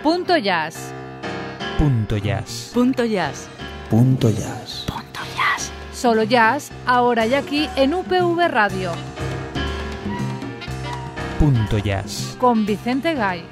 Punto Jazz. Punto Jazz. Punto Jazz. Punto Jazz. Punto Jazz. Solo jazz, ahora y aquí en UPV Radio. Punto Jazz. Con Vicente Gay.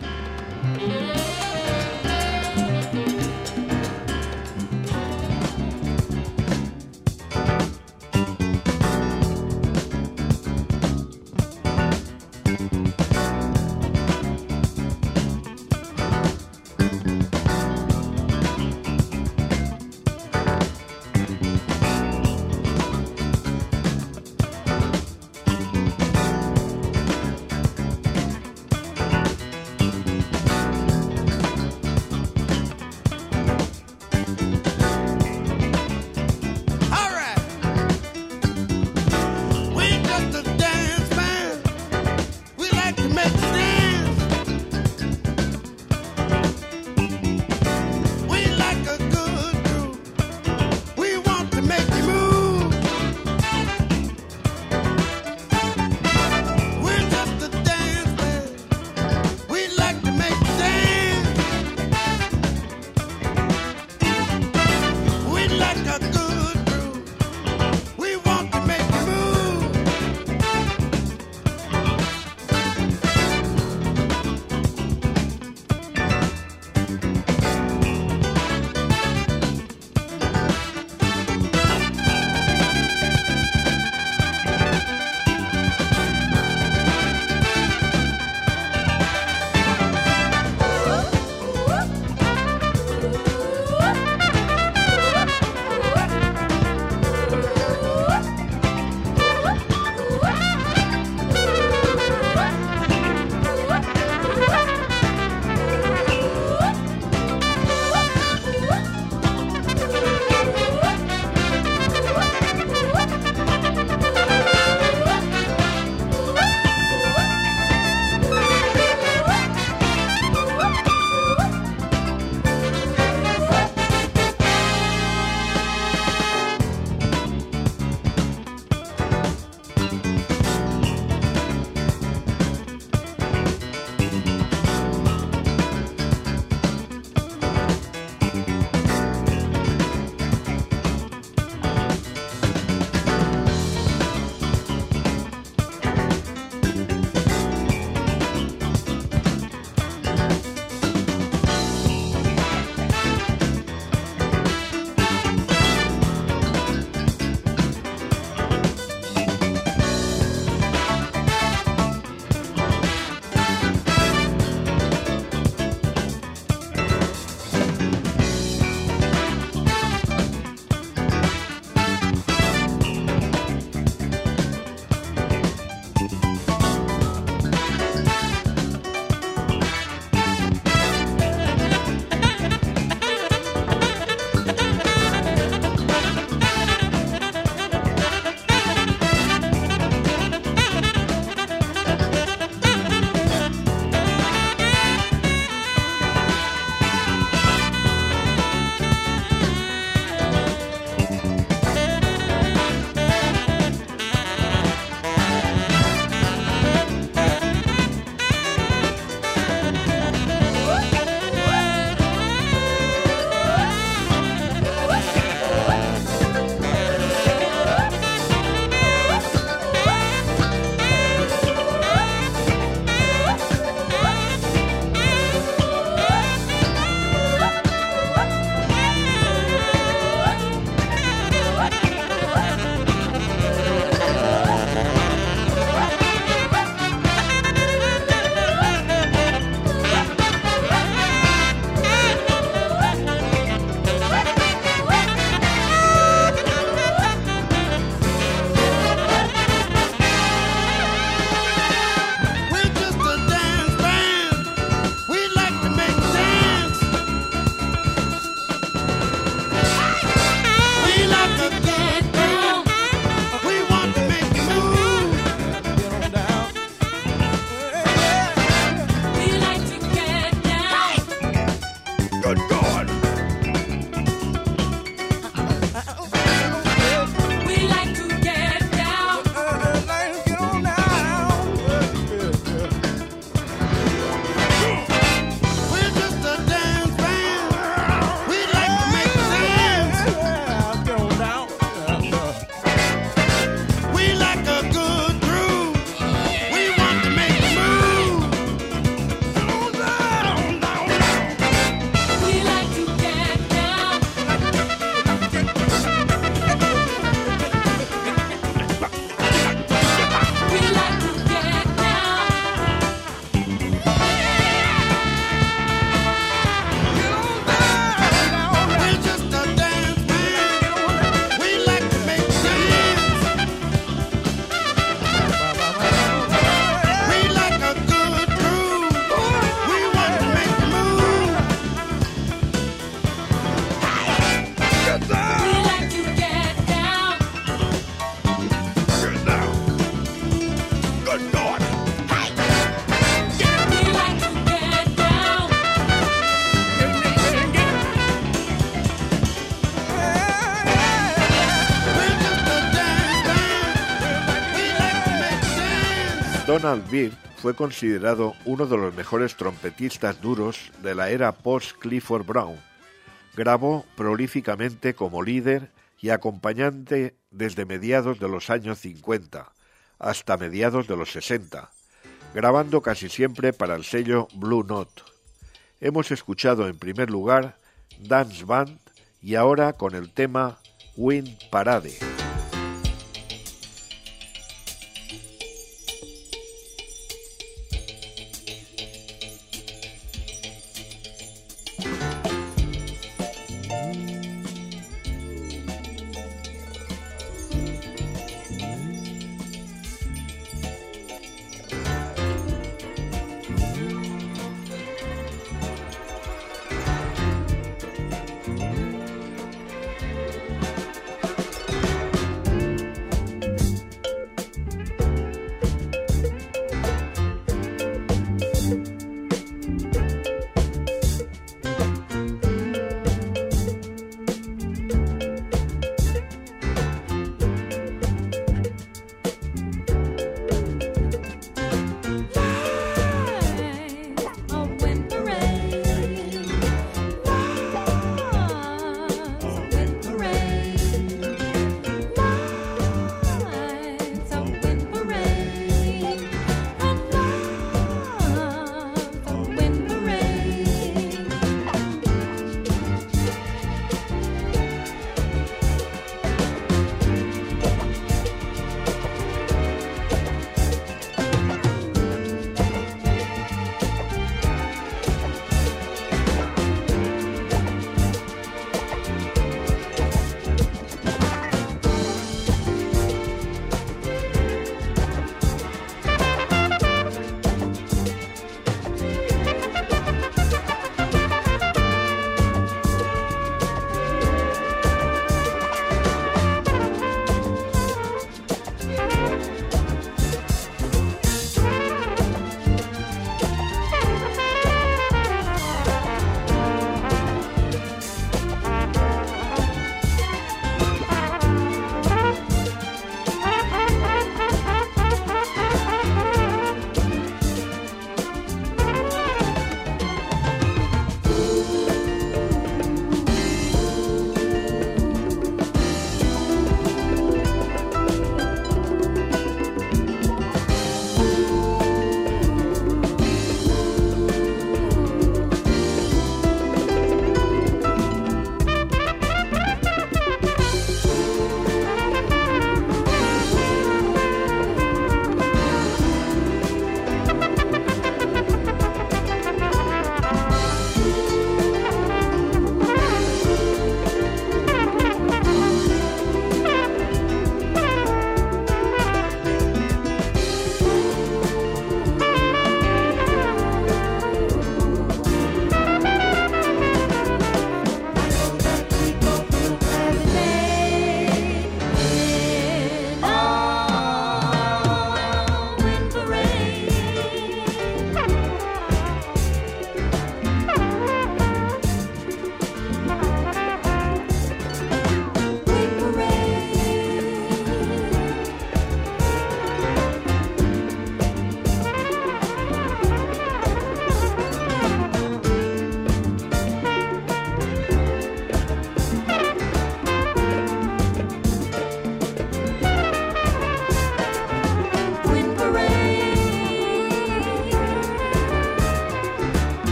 Donald Byrd fue considerado uno de los mejores trompetistas duros de la era post-Clifford Brown. Grabó prolíficamente como líder y acompañante desde mediados de los años 50 hasta mediados de los 60, grabando casi siempre para el sello Blue Note. Hemos escuchado en primer lugar Dance Band y ahora con el tema Wind Parade.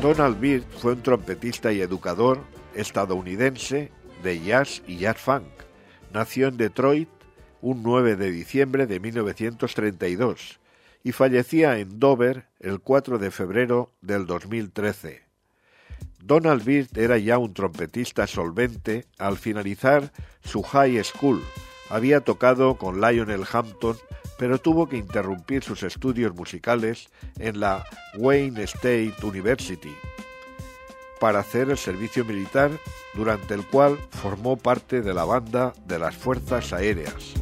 Donald Byrd fue un trompetista y educador estadounidense de jazz y jazz funk. Nació en Detroit un 9 de diciembre de 1932 y fallecía en Dover el 4 de febrero del 2013. Donald Byrd era ya un trompetista solvente al finalizar su high school. Había tocado con Lionel Hampton, pero tuvo que interrumpir sus estudios musicales en la Wayne State University para hacer el servicio militar, durante el cual formó parte de la banda de las Fuerzas Aéreas.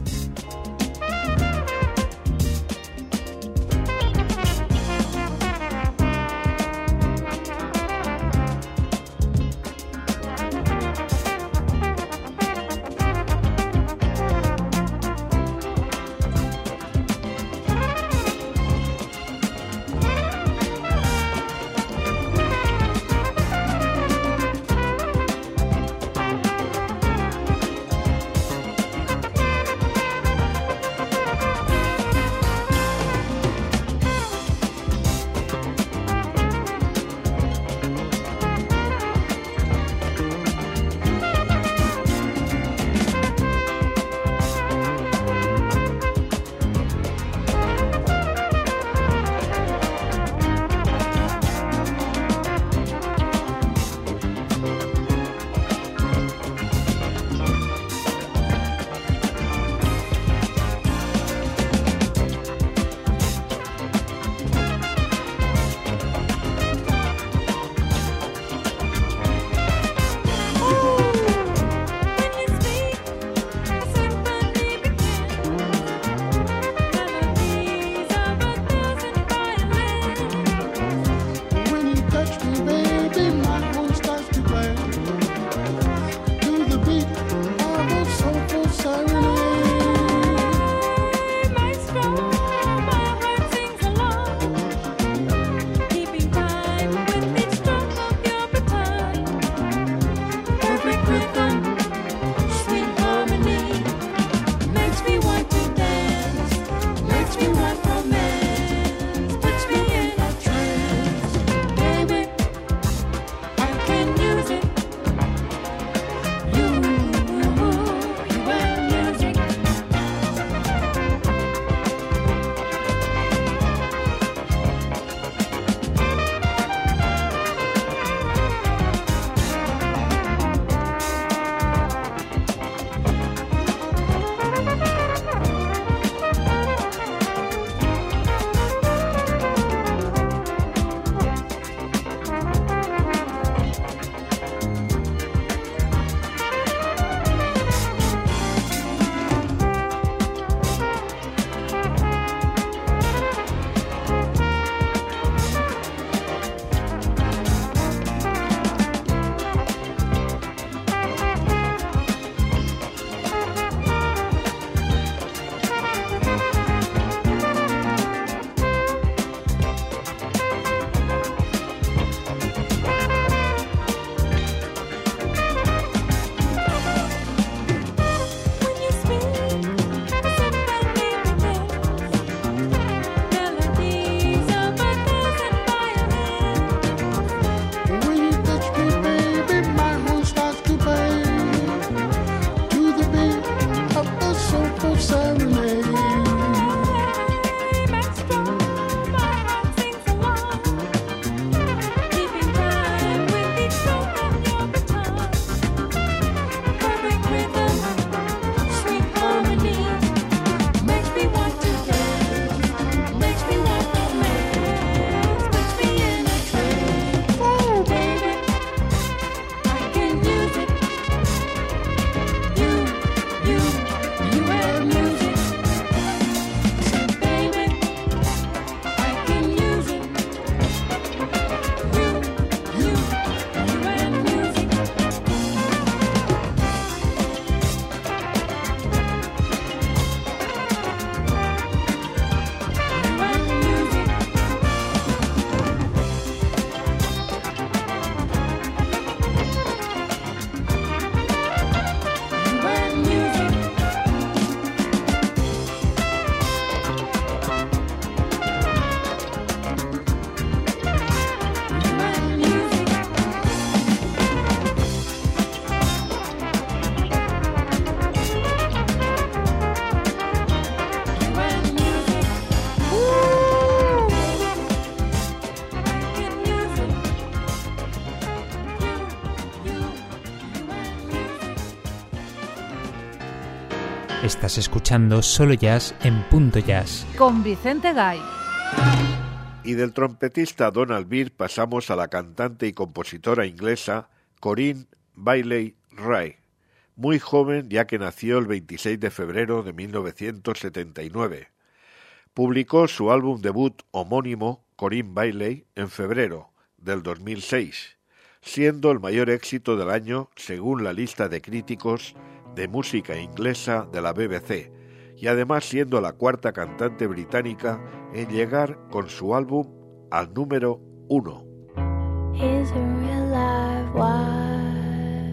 Estás escuchando Solo Jazz en Punto Jazz. Con Vicente Gay. Y del trompetista Donald Byrd pasamos a la cantante y compositora inglesa Corinne Bailey Rae, muy joven ya que nació el 26 de febrero de 1979. Publicó su álbum debut homónimo, Corinne Bailey, en febrero del 2006, siendo el mayor éxito del año según la lista de críticos de música inglesa de la BBC, y además siendo la cuarta cantante británica en llegar con su álbum al número 1. He's a real live wire.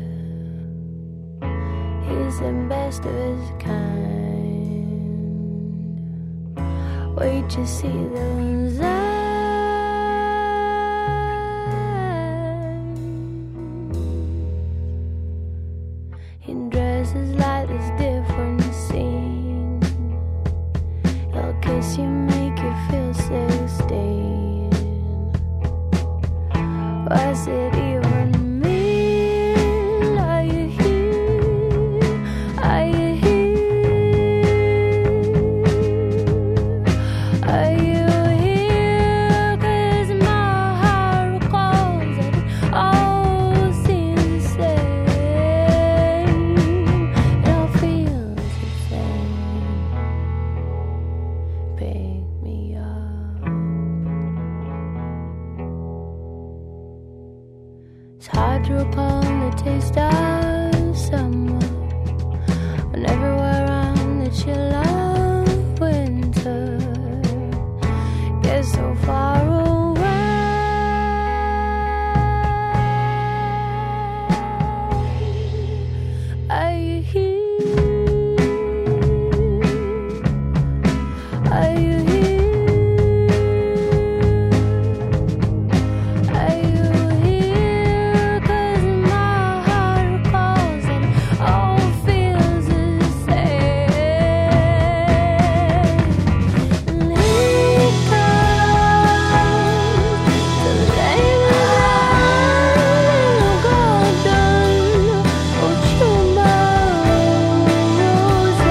He's the best of his kind. Wait to see those eyes. He dresses like this different scene. He'll kiss you, make you feel 16. What's it even mean? Are you here? Are you here? Are you here? 'Cause my heart recalls it all seems the same. It all feels the same. Pick me up. It's hard to recall the taste of summer when everywhere around the chill of winter gets so far away. Are you here? Are you here? Are you here? 'Cause my heart recalls it all feels the same. And he comes to lay me down, golden Ochuma roses.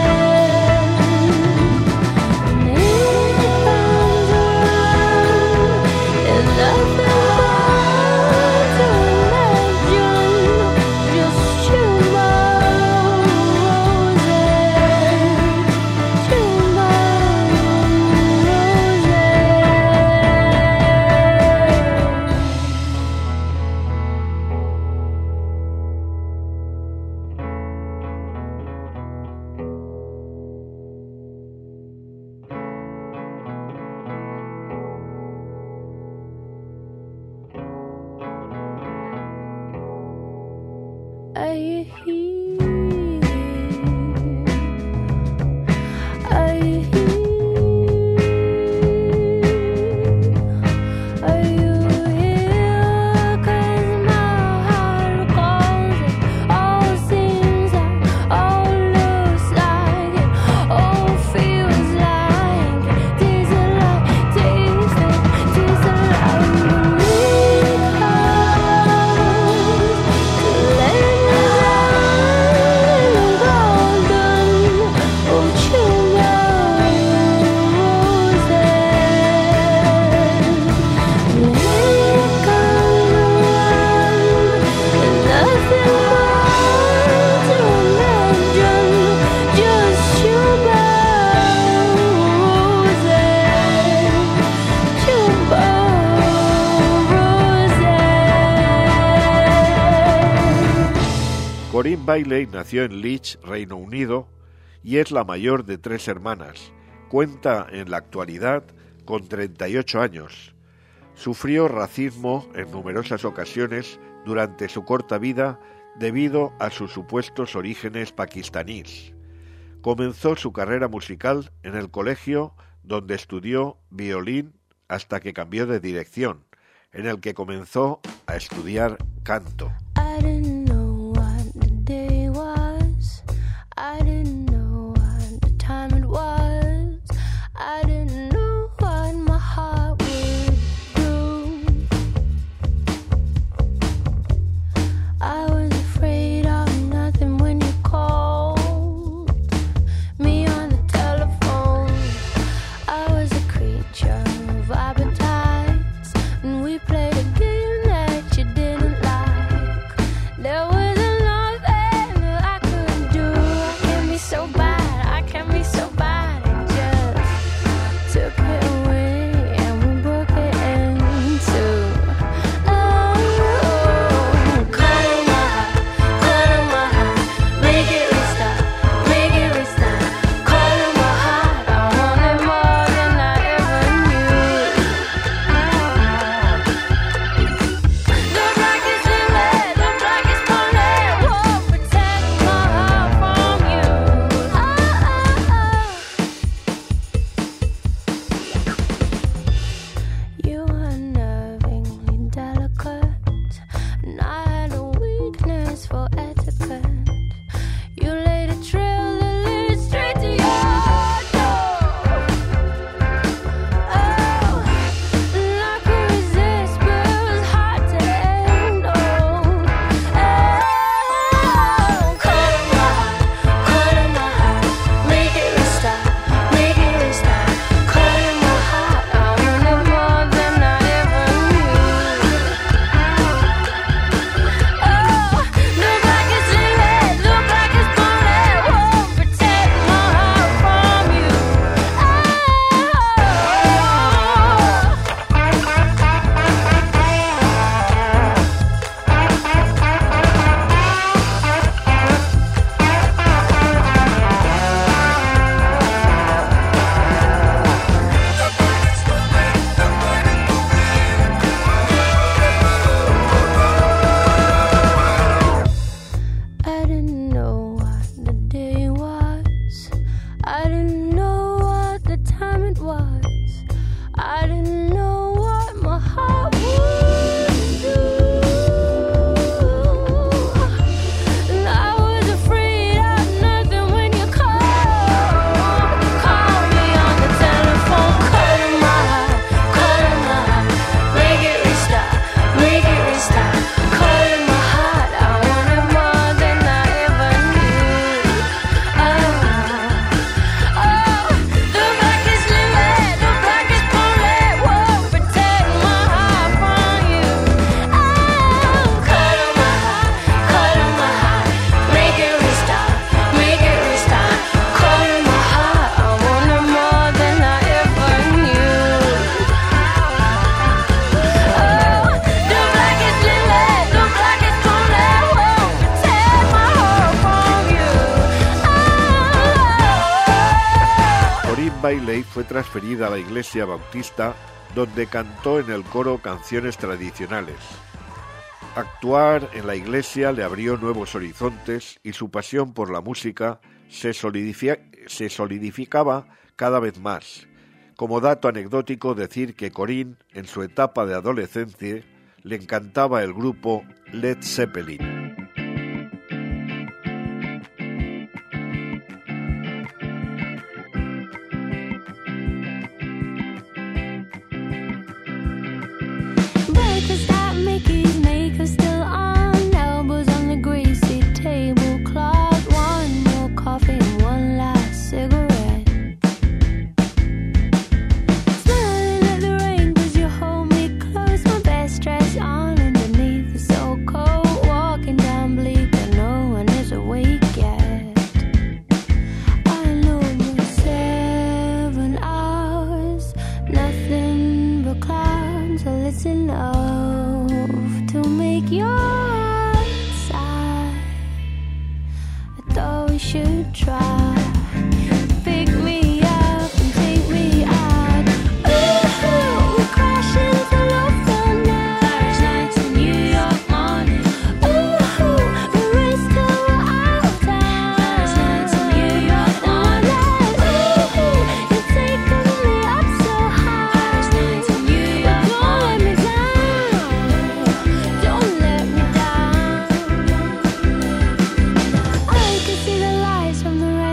And he comes around, there's nothing more to imagine, just Chuma roses, Chuma Are you here? Are you here? Are you here? 'Cause my heart recalls it all seems like, all looks like it, all feels like it, tastes like, tastes like, tastes like me comes to lay me down, golden Ochuma roses. And he comes around, there's nothing more to imagine, just Chuma roses, Chuma roses. Corinne Bailey nació en Leeds, Reino Unido, y es la mayor de 3 hermanas. Cuenta en la actualidad con 38 años. Sufrió racismo en numerosas ocasiones durante su corta vida debido a sus supuestos orígenes pakistaníes. Comenzó su carrera musical en el colegio donde estudió violín hasta que cambió de dirección, en el que comenzó a estudiar canto. I didn't know what the day was. I didn't know what the time it was. I didn't know what my heart would do. I was afraid of nothing when you called. There wasn't nothing that I could do. I can be so bad, I can be so bad. It just took it away and we broke it in two. Oh, cut my heart, make it restart, make it restart. Cut my heart, I want it more than I ever knew. The blackest in red, the blackest bonnet won't protect my heart from you. You are nervingly delicate, and I had a weakness for etiquette. You laid a trail that leads straight to your door. Oh, and I could resist, but it was hard to handle. Oh, cut my heart, make it restart, make it restart. Cut my heart, I want it more than I ever knew. Oh, the blackest in red, the blackest bonnet won't protect my heart from you. I didn't know what the day was. I didn't know what the time it was. I didn't know what my heart would do. And I was afraid of nothing when you called. Call me on the telephone, cut my heart, make it restart, make it restart. Cut my heart, I want it more than I ever knew. Oh, the blackest in red, the blackest bonnet won't protect my heart from you. Oh, cut my heart, make it restart, make it restart. Cut my heart, I want it more than I ever knew. Oh, the blackest in red, the blackest bonnet won't protect my heart from you. Corinne Bailey fue transferida a la iglesia bautista, donde cantó en el coro canciones tradicionales. Actuar en la iglesia le abrió nuevos horizontes y su pasión por la música se solidificaba cada vez más. Como dato anecdótico, decir que Corinne, en su etapa de adolescencia, le encantaba el grupo Led Zeppelin. Breakfast at Mickey's, makeup still on, elbows on the greasy tablecloth. One more coffee and one last cigarette. Smiling at the rain 'cause you hold me close, my best dress on underneath the so cold. Walking down bleak and no one is awake yet. I know you're 7 hours, nothing but clouds. So listen enough to make your heart sigh. I thought we should try. Pick me up and take me out. Ooh, we crash into love all night. Paris nights in New York morning. Ooh, we race till we're out of town. Paris nights in New York morning. Ooh, you're taking me up so high. Paris nights in New York morning. Don't let me down. I can see the lights from the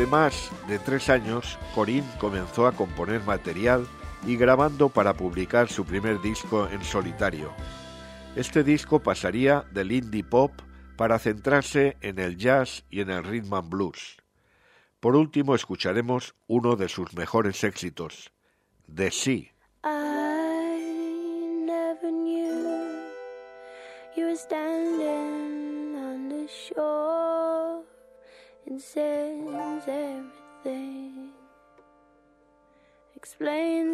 más de 3 años, Corinne comenzó a componer material y grabando para publicar su primer disco en solitario. Este disco pasaría del indie pop para centrarse en el jazz y en el rhythm and blues. Por último, escucharemos uno de sus mejores éxitos, The Sea. I never knew you were standing on the shore. It says everything, explains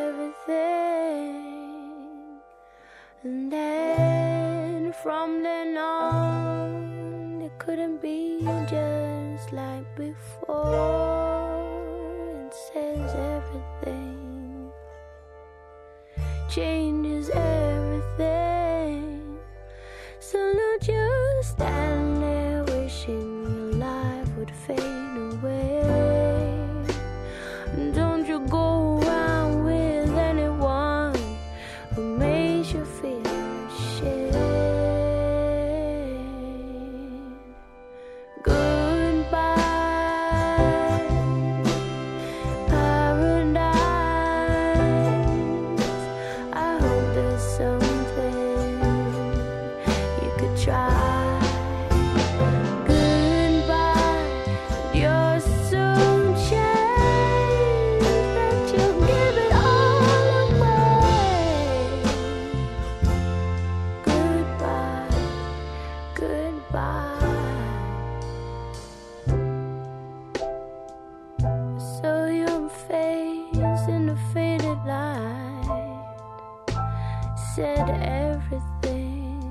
everything, and then from then on it couldn't be just like before. It says everything, changes everything. So don't you stand there wishing your life would fade away. Don't you go around with anyone who makes you feel ashamed. Goodbye, paradise. I hope there's something you could try. Goodbye, you're so changed that you give it all away. Goodbye, goodbye. So your face in the faded light said everything,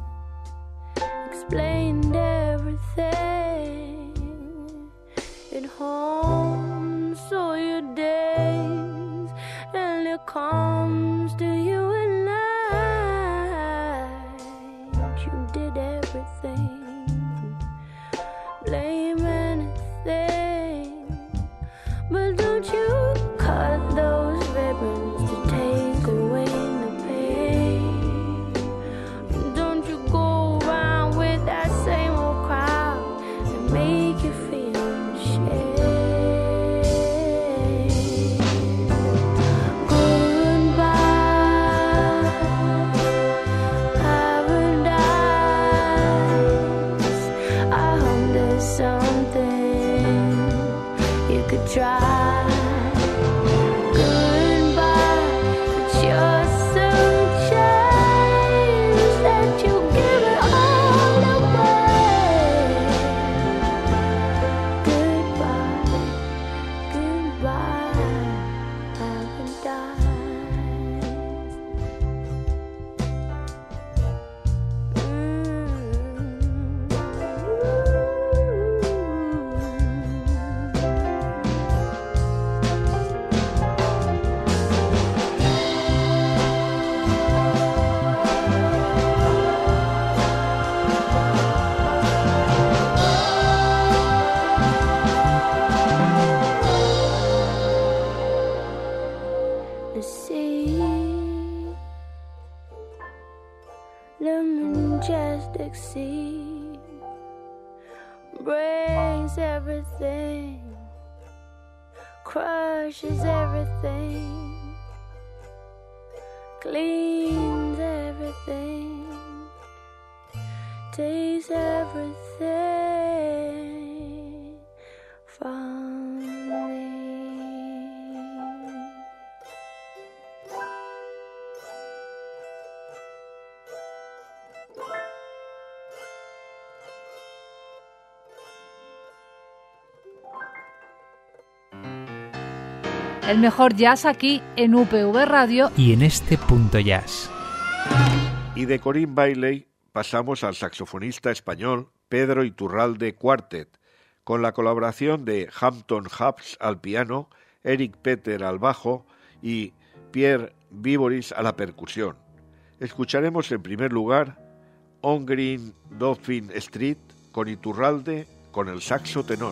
explained everything. It haunts all your days, and it comes to you at night. You did everything, blame anything, but don't you cut those ribbons to take away the pain. Don't you go around with that same old crowd and make you feel ashamed. Goodbye, paradise. I hope there's something you could try. Goodbye, but you're so changed that you give it all away. Goodbye, goodbye, paradise. The sea, the majestic sea, breaks everything, crushes everything, cleans everything, takes everything from me. El mejor jazz aquí en UPV Radio. Y en este punto jazz. Y de Corinne Bailey pasamos al saxofonista español Pedro Iturralde Quartet, con la colaboración de Hampton Hubs al piano, Eric Peter al bajo y Pierre Viboris a la percusión. Escucharemos en primer lugar On Green Dauphin Street con Iturralde con el saxo tenor.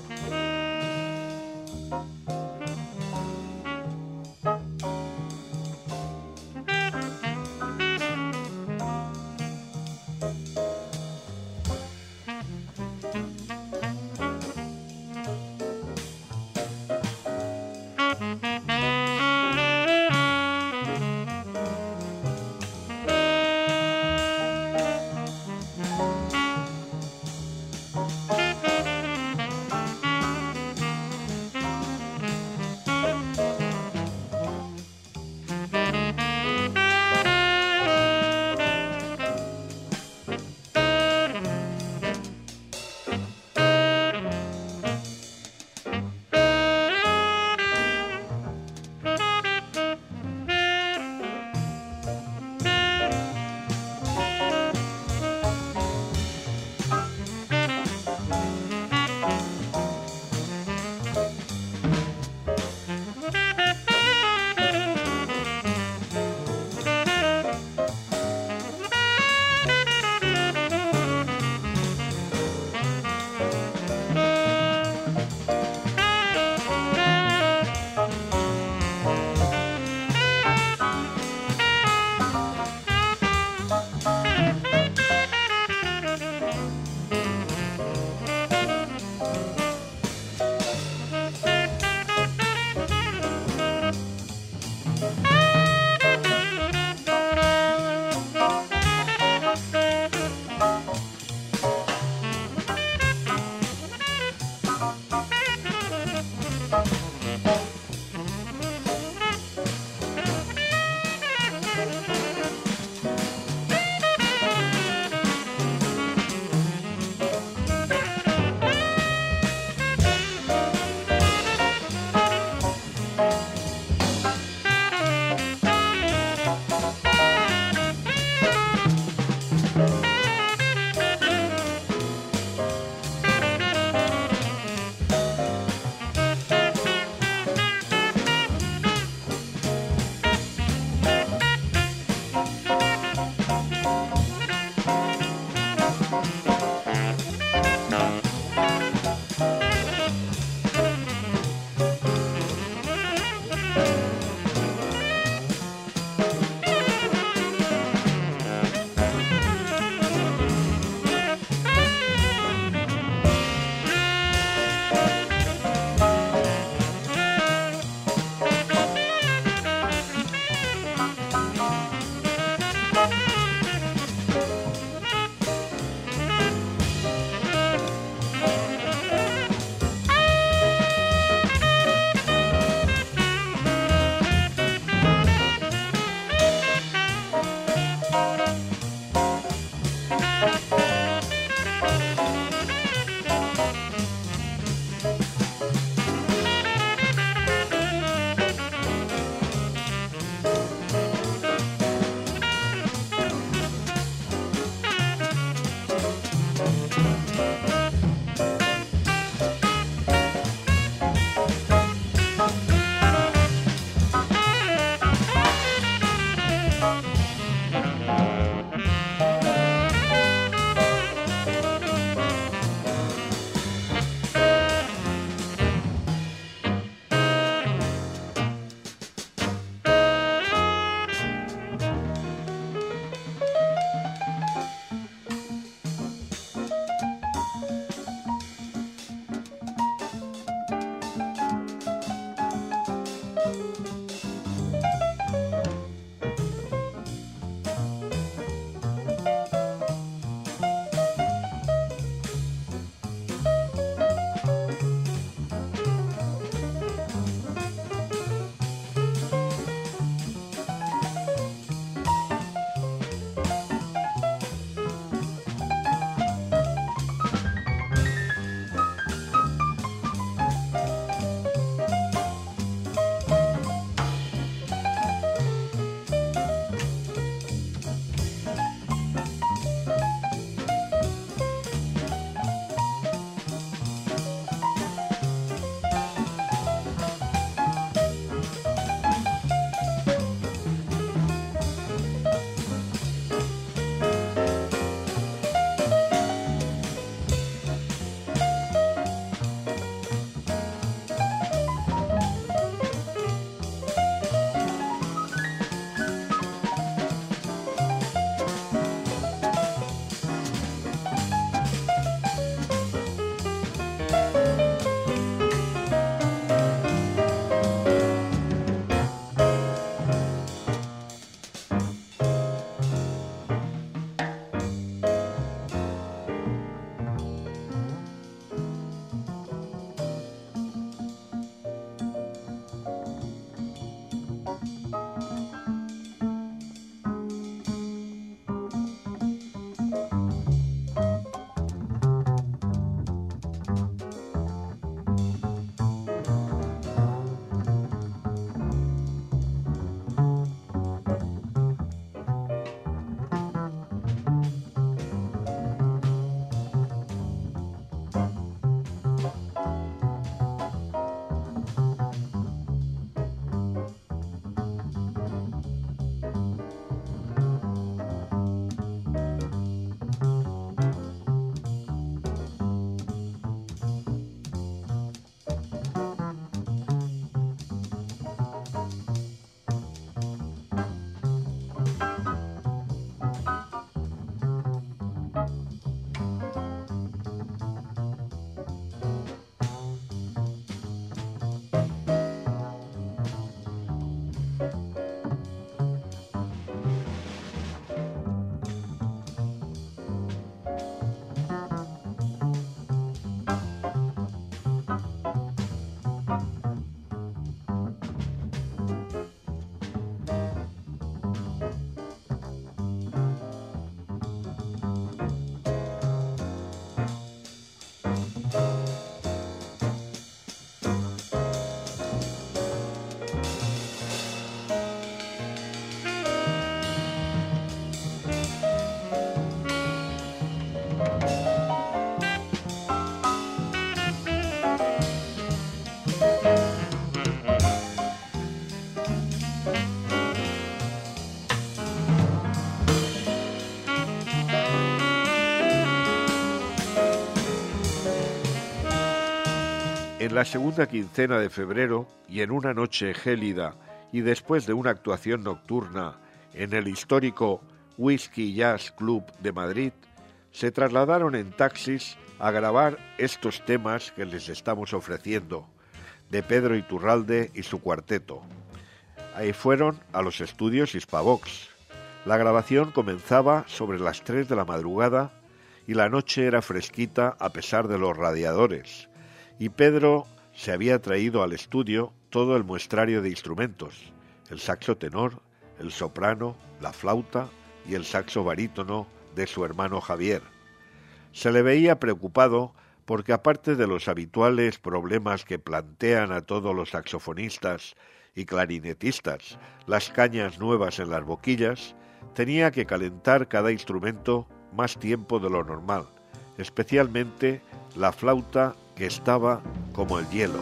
En la segunda quincena de febrero y en una noche gélida y después de una actuación nocturna en el histórico Whisky Jazz Club de Madrid, se trasladaron en taxis a grabar estos temas que les estamos ofreciendo, de Pedro Iturralde y su cuarteto. Ahí fueron a los estudios Hispavox. La grabación comenzaba sobre las 3 de la madrugada y la noche era fresquita a pesar de los radiadores, y Pedro se había traído al estudio todo el muestrario de instrumentos, el saxo tenor, el soprano, la flauta y el saxo barítono de su hermano Javier. Se le veía preocupado porque, aparte de los habituales problemas que plantean a todos los saxofonistas y clarinetistas las cañas nuevas en las boquillas, tenía que calentar cada instrumento más tiempo de lo normal, especialmente la flauta, que estaba como el hielo.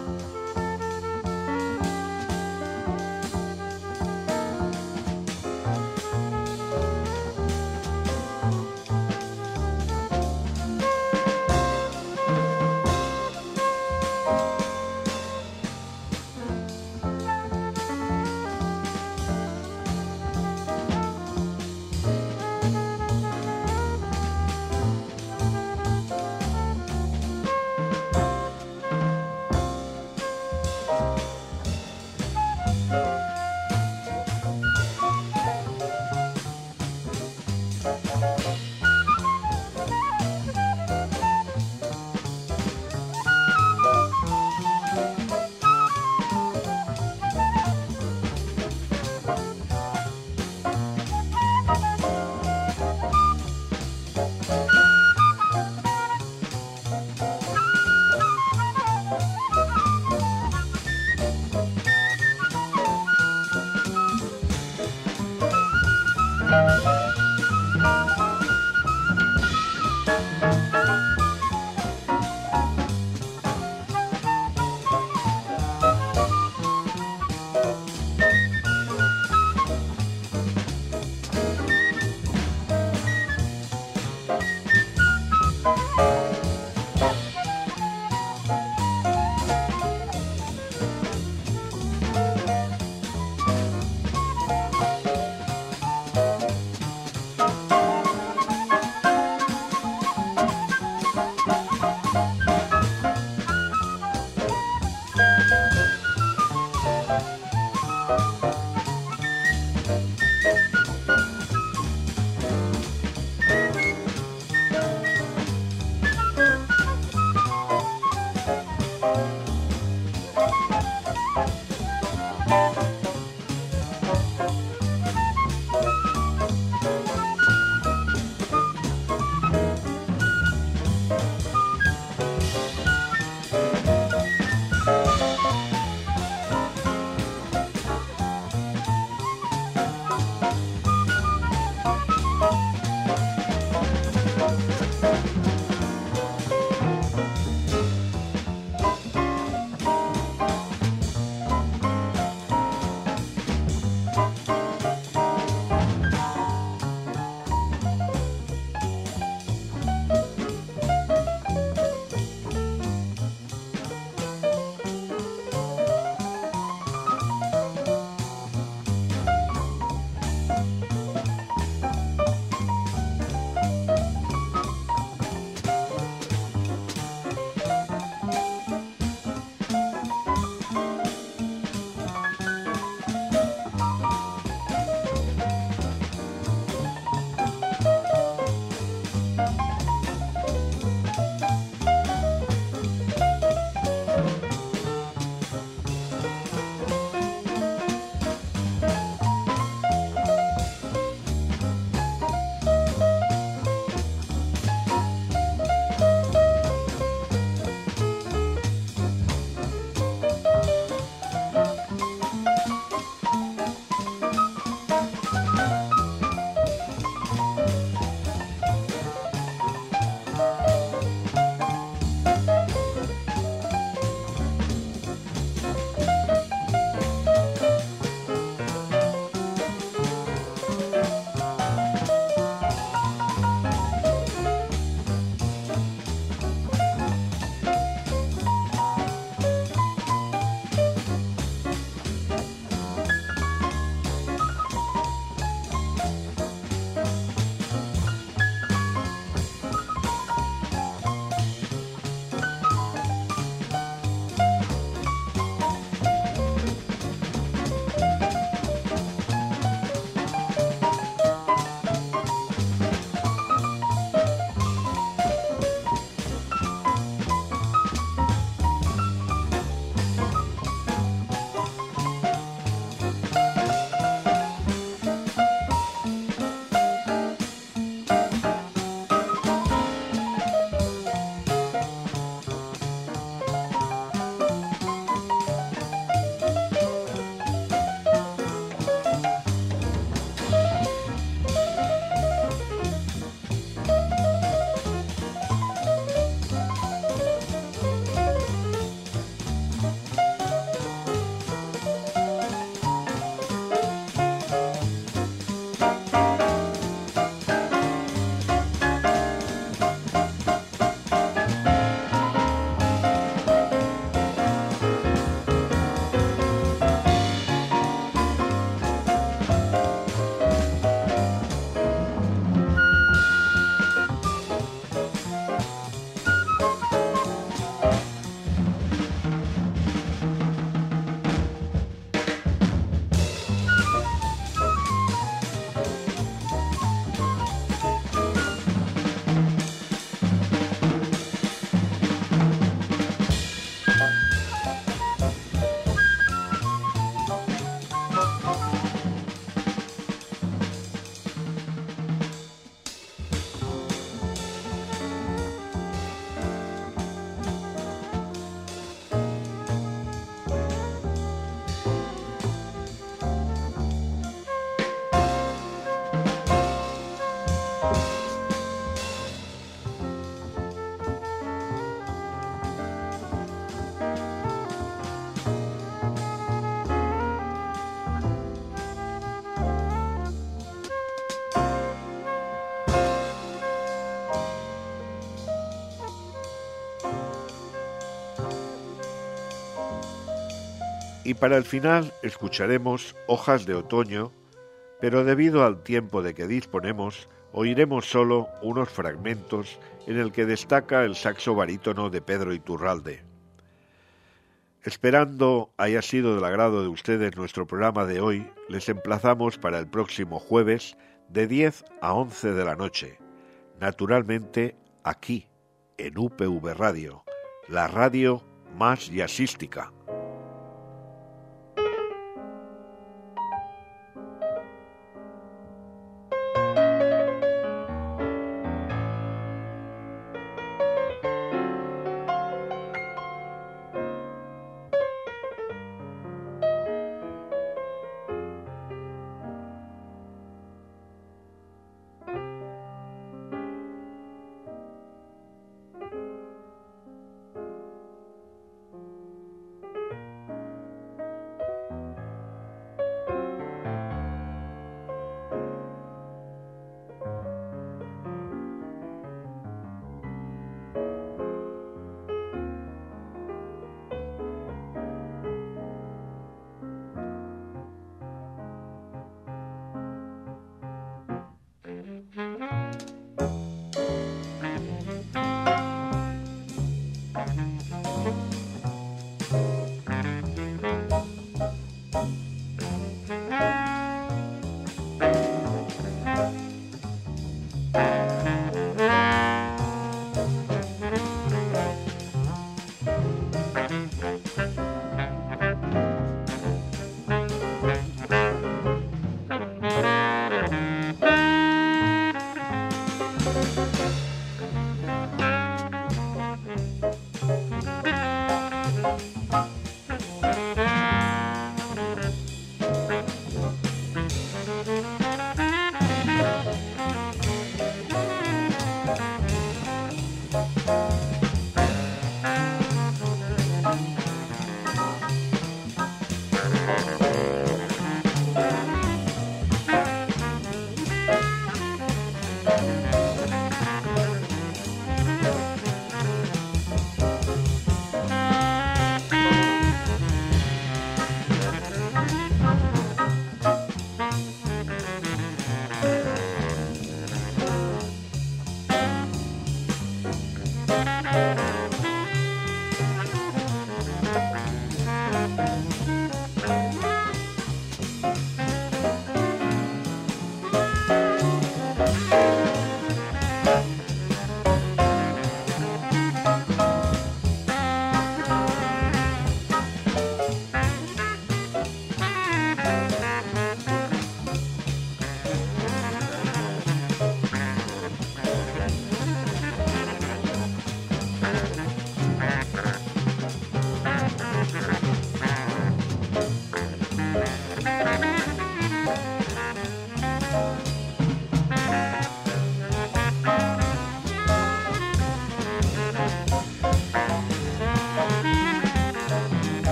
Y para el final escucharemos Hojas de Otoño, pero debido al tiempo de que disponemos, oiremos solo unos fragmentos en el que destaca el saxo barítono de Pedro Iturralde. Esperando haya sido del agrado de ustedes nuestro programa de hoy, les emplazamos para el próximo jueves de 10 a 11 de la noche, naturalmente aquí, en UPV Radio, la radio más jazzística.